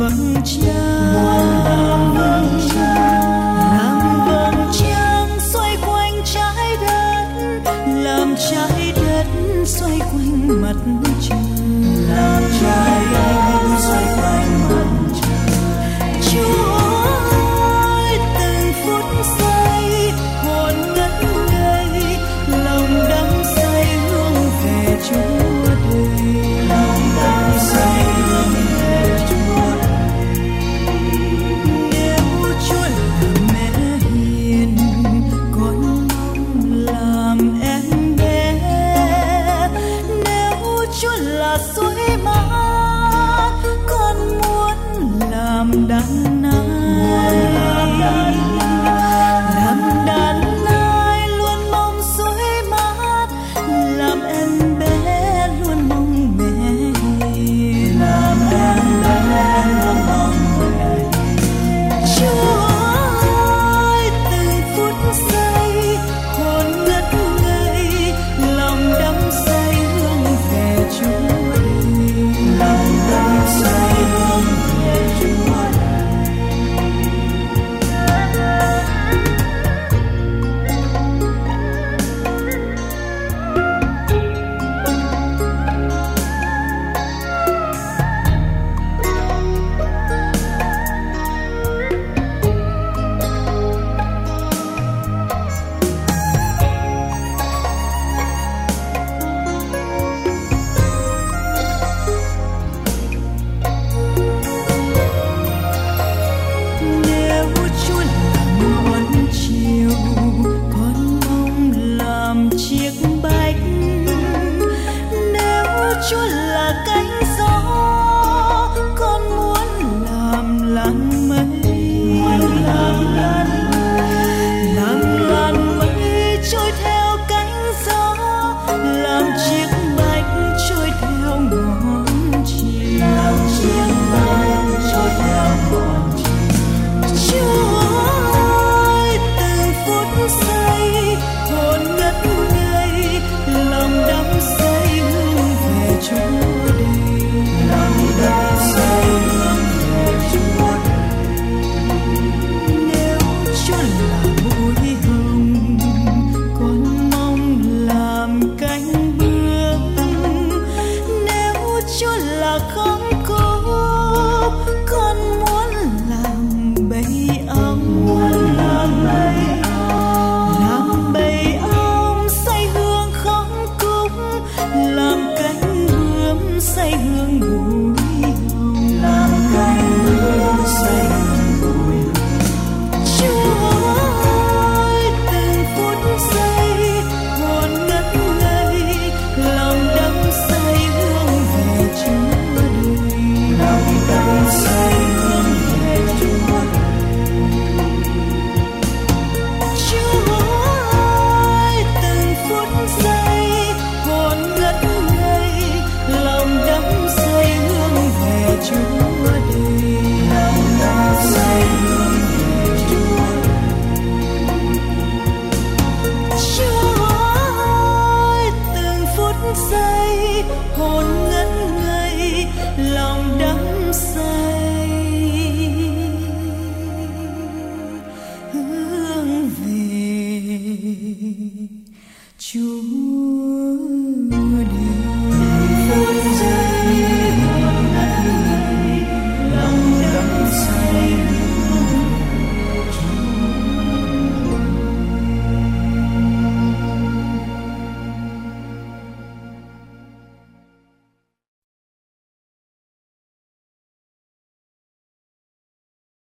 vầng trăng xoay quanh trái đất, làm trái đất xoay quanh mặt trời, làm trái đất xoay quanh mặt trời. Chúa ơi, từng phút giây hồn ngất ngây, lòng đắm say hướng về Chúa đây, lòng đắm say hướng về Chúa đây. Nếu Chúa là mẹ hiền, con mong làm em bé. Nếu Chúa là suối mát, con muốn làm đàn